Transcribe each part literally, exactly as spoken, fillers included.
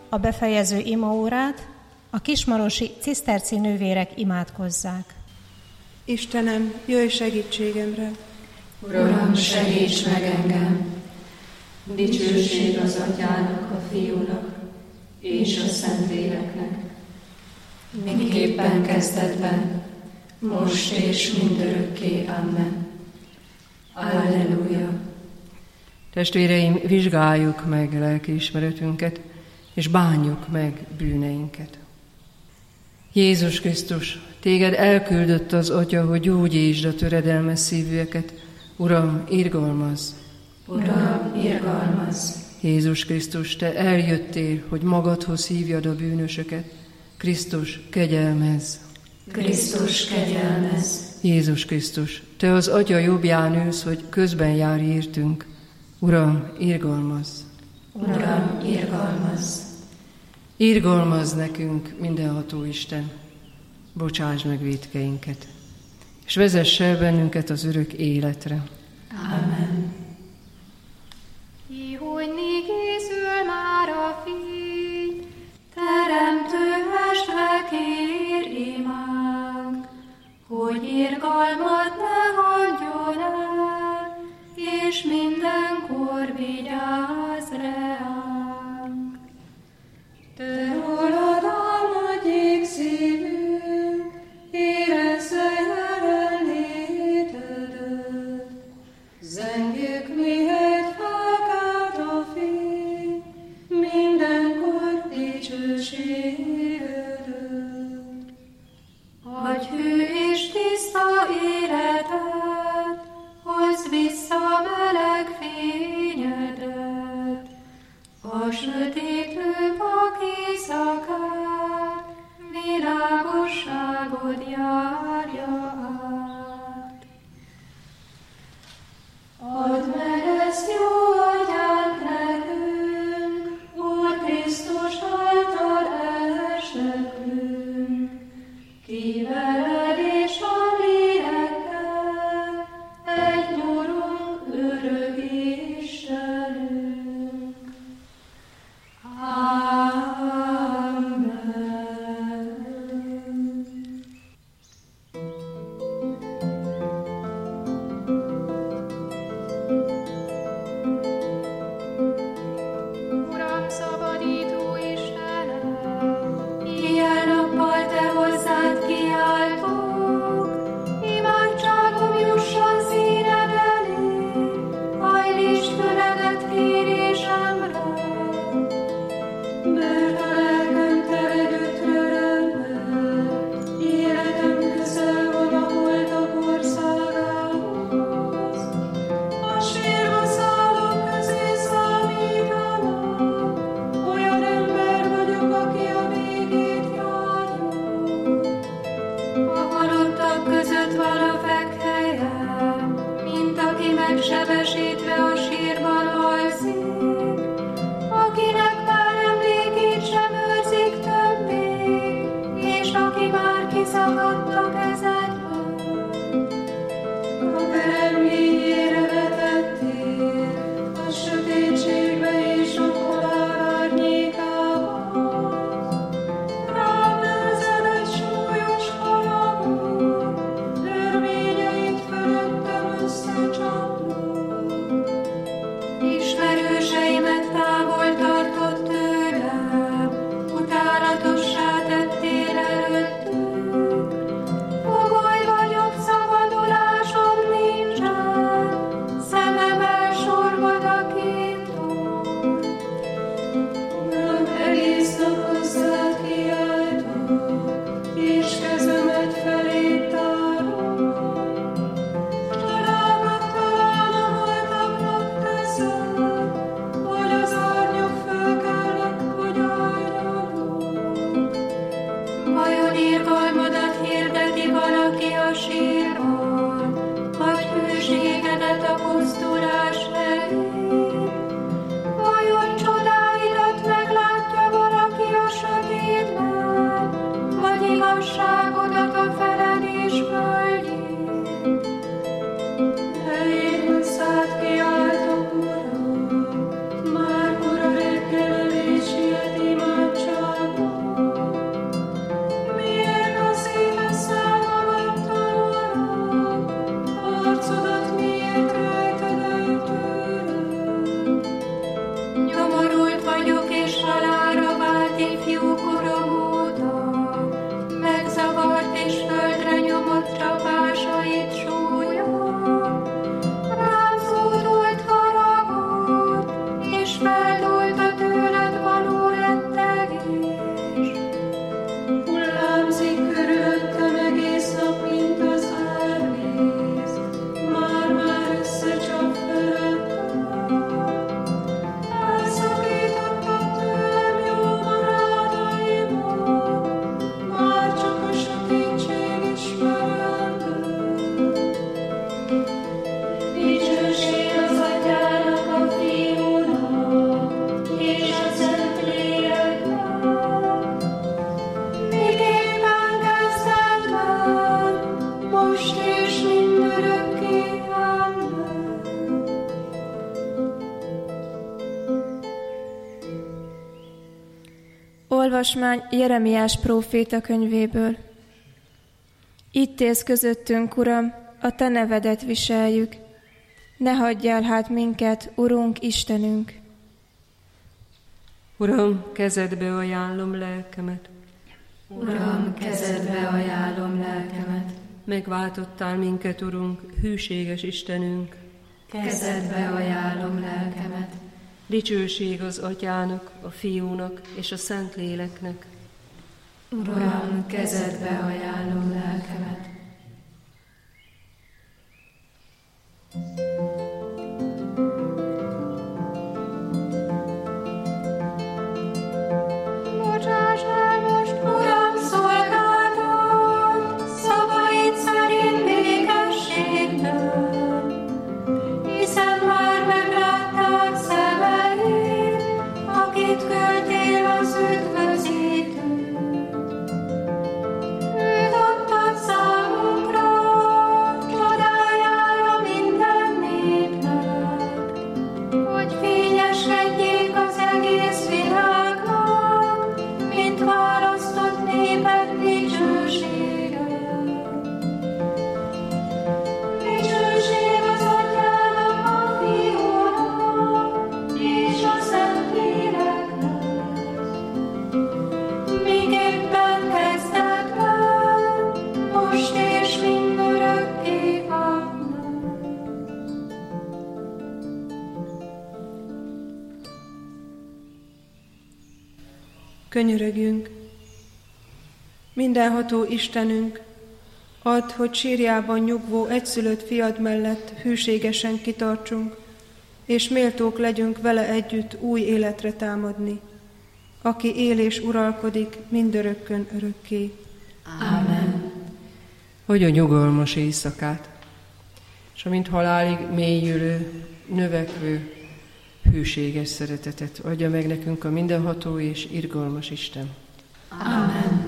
a befejező imaórát a kismarosi ciszterci nővérek imádkozzák. Istenem, jöjj segítségemre! Uram, segíts meg engem! Dicsőség az Atyának, a Fiúnak és a Szentléleknek, miképpen kezdetben, most és mindörökké. Amen. Alleluja! Testvéreim, vizsgáljuk meg lelkiismeretünket, és bánjuk meg bűneinket. Jézus Krisztus, téged elküldött az Atya, hogy gyógyítsd a töredelmes szívűeket. Uram, irgalmazz! Uram, irgalmazz! Jézus Krisztus, te eljöttél, hogy magadhoz hívjad a bűnösöket. Krisztus, kegyelmezz! Krisztus, kegyelmezz! Jézus Krisztus, te az Atya jobbján ülsz, hogy közben járj értünk. Uram, irgalmazz! Uram, irgalmazz! Irgalmazz nekünk, mindenható Isten, bocsáss meg vétkeinket, és vezess el bennünket az örök életre. Amen. Ihojni készül már a fény, teremtő mestre kér imánk, hogy irgalmat ne hagyjon el, és mindenkor vigyázz reánk. Te rólad álmodjék szívünk, érezze jelenlétedet. Zengjük, mihelyt felkelt a fény, mindenkor dicsőségedet. Adj hű és tiszta életet, hozd vissza meleg fényedet, a sötétlő vak éjszakát, világosságod járja át. Add meg ezt, jó Atyánk, nekünk, Úr Krisztus által esnekünk, ki veled és a lélekkel egy nyurunk, örök Istenünk. Amen. Uram, szabadító Istenem, ilyen nappal te hozzád kiáltok, imádságom jusson színed elé, hajlítsd füledet kérésemre, mert a lelkem telegött örömmel, életem közel van a holtak országához. A sírba szállók közé számítanak, olyan ember vagyok, aki a végét járja. A halottak között van a fekhelyem, mint aki megsebesítve a sírban alszik, akinek már emlékét Olvasmány Jeremiás próféta könyvéből. Itt élsz közöttünk, Uram, a Te nevedet viseljük. Ne hagyjál hát minket, Urunk, Istenünk! Uram, kezedbe ajánlom lelkemet. Uram, kezedbe ajánlom lelkemet. Megváltottál minket, Urunk, hűséges Istenünk. Kezedbe ajánlom lelkemet. Dicsőség az Atyának, a Fiúnak és a Szentléleknek. Uram, kezedbe ajánlom lelkemet. Bocsáss el most, Uram, szolgálatot, szavaid szerint békességben, hiszen már meglátták szemeid, akit küldtél az üdvözítőt. Őt adtad számunkra, csodájára minden népnek, hogy fényeskedjék az egész világnak, mint választott néped dicsősége. Dicsőség az Atyának, a Fiúnak és a Szentléleknek, miképpen kezdetben, most és mindörökké. Amen. Könyörögjünk! Mindenható Istenünk, add, hogy sírjában nyugvó egyszülött fiad mellett hűségesen kitartsunk, és méltók legyünk vele együtt új életre támadni, aki él és uralkodik mindörökkön örökké. Amen. Hogy a nyugalmas éjszakát, és amint halálig mélyülő, növekvő, hűséges szeretetet adja meg nekünk a mindenható és irgalmas Isten. Amen.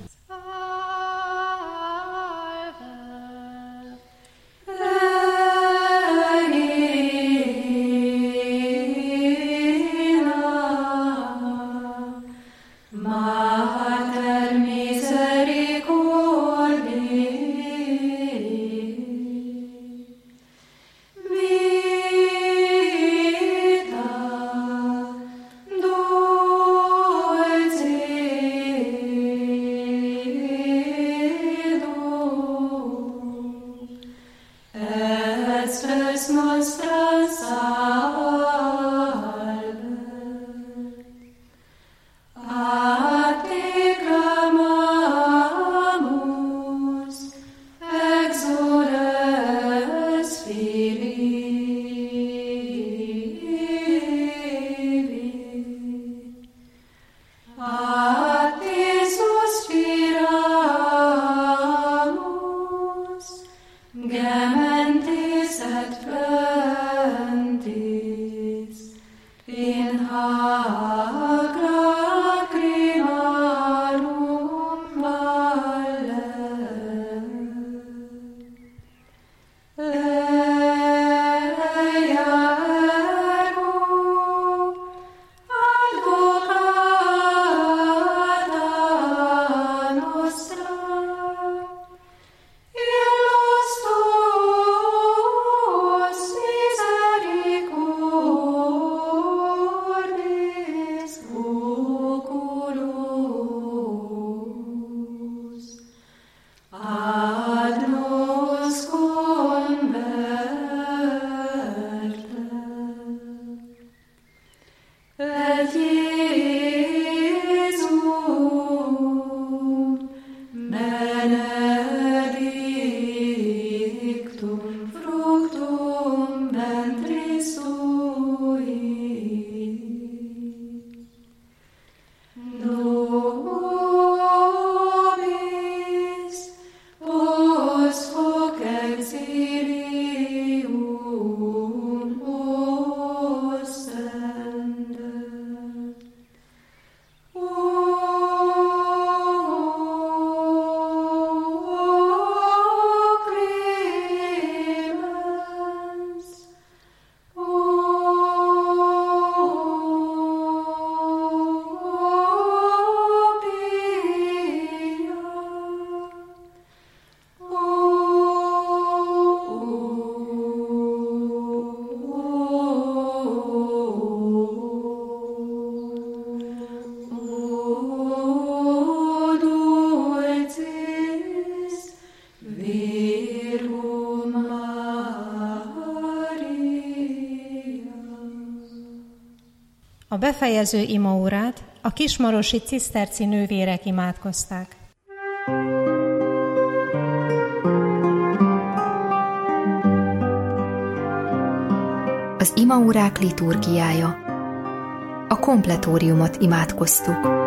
Mater misericordiae, vita dulcedo, et spes nostra salve. A te clamamus, exules Filii. A te suspiramus, gementes et flentis, in hac lacrimarum valle. Leia ergo, advocata nostra, illos tuos misericordis oculos, ad nos converte. Et Iesum benedictum fructum ventris tui. Nobis post hoc exilium ostende. O clemens, o befejező imaórát a kismarosi ciszterci nővérek imádkozták. Az imaórák liturgiája. A kompletóriumot imádkoztuk.